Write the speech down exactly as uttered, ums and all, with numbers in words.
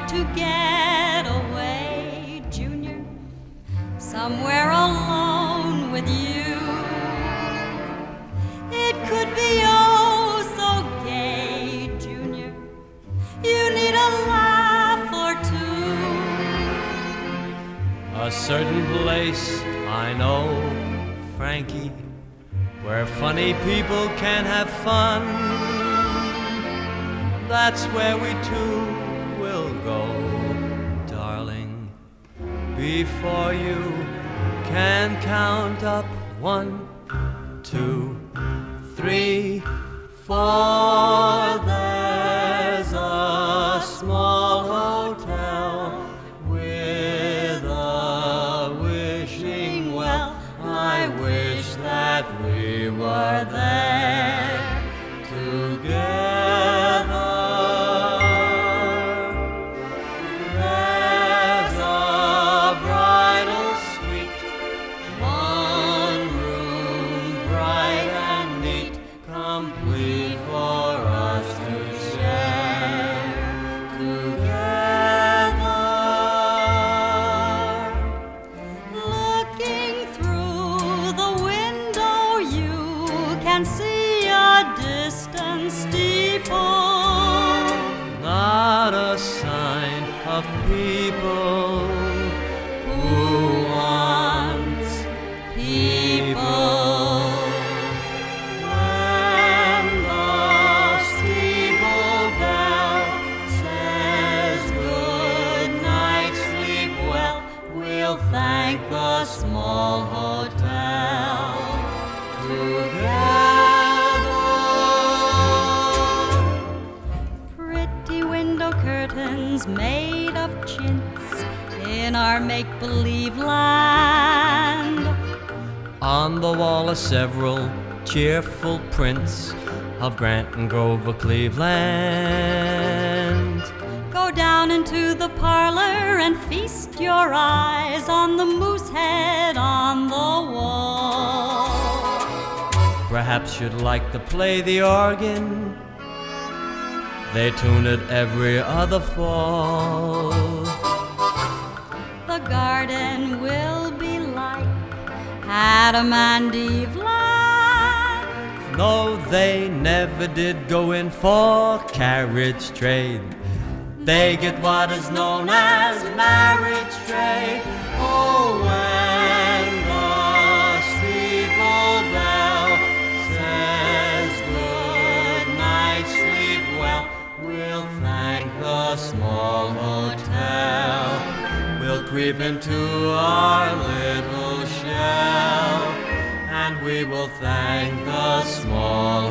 to get away, Junior, somewhere alone with you. It could be oh so gay, Junior, you need a laugh or two. A certain place I know, Frankie, where funny people can have fun. That's where we two will go, darling, before you can count up one, two, three, four. There's a small hotel with a wishing well. I wish that we were there together. There's a bridal suite, one room bright and neat, complete for us to share together. Looking through the window, you can see a distant steeple. Not a sign of people who wants people. When the steeple bell says good night, sleep well, we'll thank the small hotel together. Pretty window curtains made of chintz in our make-believe land. On the wall are several cheerful prints of Grant and Grover, Cleveland. Go down into the parlor and feast your eyes on the moose head on the wall. Perhaps you'd like to play the organ. They tune it every other fall. The garden will be like Adam and Eve land. No, they never did go in for carriage trade. They get what is known as marriage trade. Oh, when the steeple bell says good night, sleep well, we'll thank the small hotel. We'll creep into our little shell, and we will thank the small